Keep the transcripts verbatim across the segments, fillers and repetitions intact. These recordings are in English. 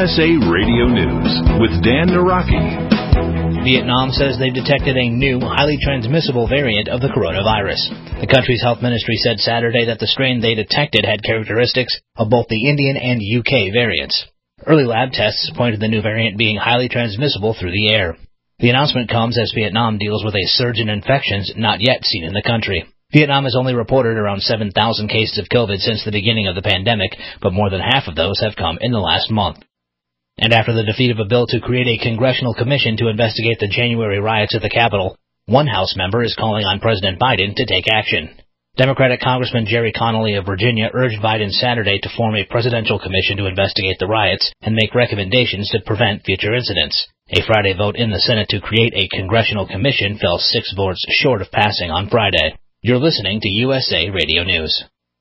S A Radio News with Dan Naraki. Vietnam says they've detected a new, highly transmissible variant of the coronavirus. The country's health ministry said Saturday that the strain they detected had characteristics of both the Indian and U K variants. Early lab tests pointed to the new variant being highly transmissible through the air. The announcement comes as Vietnam deals with a surge in infections not yet seen in the country. Vietnam has only reported around seven thousand cases of COVID since the beginning of the pandemic, but more than half of those have come in the last month. And after the defeat of a bill to create a congressional commission to investigate the January riots at the Capitol, one House member is calling on President Biden to take action. Democratic Congressman Jerry Connolly of Virginia urged Biden Saturday to form a presidential commission to investigate the riots and make recommendations to prevent future incidents. A Friday vote in the Senate to create a congressional commission fell six votes short of passing on Friday. You're listening to U S A Radio News.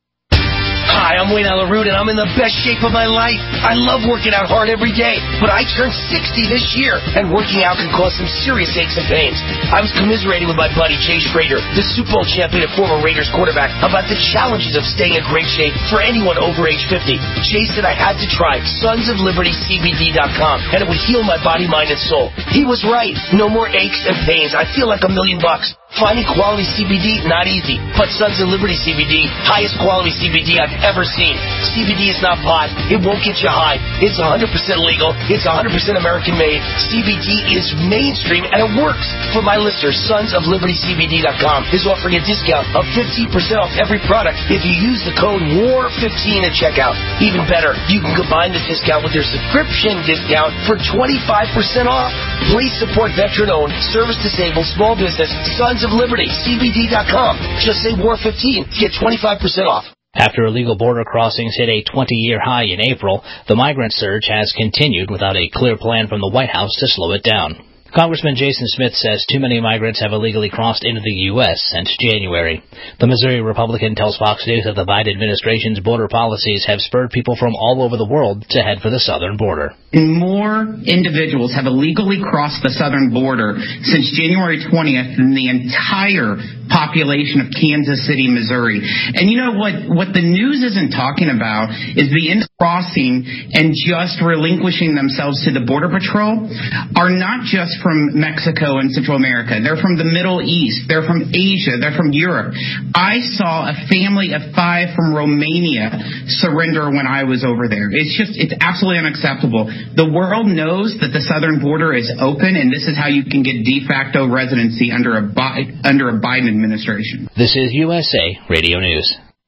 Hi, I'm Wayne Alaroot, and I'm in the best shape of my life. I love working out hard every day, but I turned sixty this year, and working out can cause some serious aches and pains. I was commiserating with my buddy Jay Schrader, the Super Bowl champion and former Raiders quarterback, about the challenges of staying in great shape for anyone over age fifty. Jay said I had to try Sons of Liberty C B D dot com, and it would heal my body, mind, and soul. He was right. No more aches and pains. I feel like a million bucks. Finding quality C B D, not easy. But Sons of Liberty C B D, highest quality C B D I've ever seen. C B D is not pot. It won't get you high. It's one hundred percent legal. It's one hundred percent American made. C B D is mainstream and it works. For my listeners, Sons of Liberty C B D dot com is offering a discount of fifteen percent off every product if you use the code W A R fifteen at checkout. Even better, you can combine this discount with your subscription discount for twenty-five percent off. Please support veteran-owned, service-disabled, small business, Sons of Liberty C B D dot com. Just say W A R fifteen to get twenty-five percent off. After illegal border crossings hit a twenty-year high in April, the migrant surge has continued without a clear plan from the White House to slow it down. Congressman Jason Smith says too many migrants have illegally crossed into the U S since January. The Missouri Republican tells Fox News that the Biden administration's border policies have spurred people from all over the world to head for the southern border. More individuals have illegally crossed the southern border since January twentieth than the entire population of Kansas City, Missouri. And you know what, what the news isn't talking about is the crossing and just relinquishing themselves to the Border Patrol are not just from Mexico and Central America. They're from the Middle East. They're from Asia. They're from Europe. I saw a family of five from Romania surrender when I was over there. It's just, it's absolutely unacceptable. The world knows that the southern border is open, and this is how you can get de facto residency under a, Bi- under a Biden administration. This is U S A Radio News.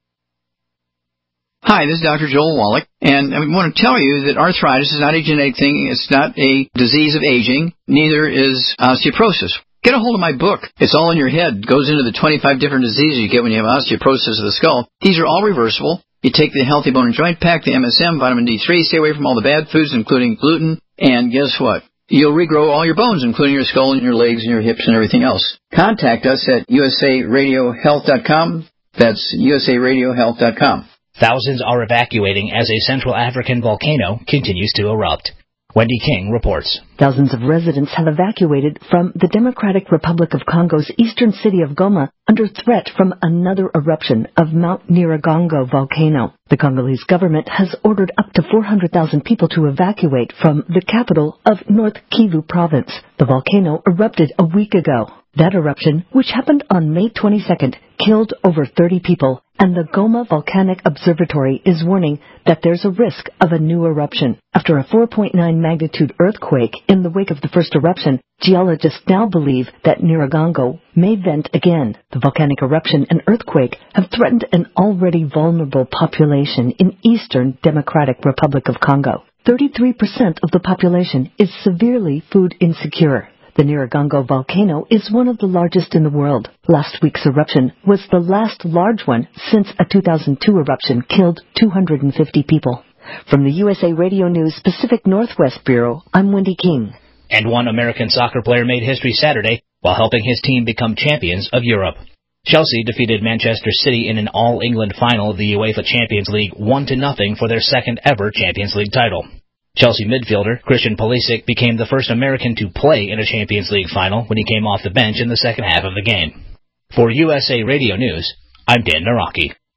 Hi, this is Doctor Joel Wallach, and I want to tell you that arthritis is not a genetic thing. It's not a disease of aging. Neither is osteoporosis. Get a hold of my book. It's all in your head. It goes into the twenty-five different diseases you get when you have osteoporosis of the skull. These are all reversible. You take the Healthy Bone and Joint Pack, the M S M, vitamin D three, stay away from all the bad foods, including gluten, and guess what? You'll regrow all your bones, including your skull and your legs and your hips and everything else. Contact us at U S A radio health dot com. That's U S A radio health dot com. Thousands are evacuating as a Central African volcano continues to erupt. Wendy King reports. Thousands of residents have evacuated from the Democratic Republic of Congo's eastern city of Goma under threat from another eruption of Mount Nyiragongo volcano. The Congolese government has ordered up to four hundred thousand people to evacuate from the capital of North Kivu province. The volcano erupted a week ago. That eruption, which happened on May twenty-second, killed over thirty people, and the Goma Volcanic Observatory is warning that there's a risk of a new eruption. After a four point nine magnitude earthquake in the wake of the first eruption, geologists now believe that Nyiragongo may vent again. The volcanic eruption and earthquake have threatened an already vulnerable population in eastern Democratic Republic of Congo. thirty-three percent of the population is severely food insecure. The Nyiragongo volcano is one of the largest in the world. Last week's eruption was the last large one since a two thousand two eruption killed two hundred fifty people. From the U S A Radio News Pacific Northwest Bureau, I'm Wendy King. And one American soccer player made history Saturday while helping his team become champions of Europe. Chelsea defeated Manchester City in an all-England final of the UEFA Champions League one to nothing for their second ever Champions League title. Chelsea midfielder Christian Pulisic became the first American to play in a Champions League final when he came off the bench in the second half of the game. For U S A Radio News, I'm Dan Naraki.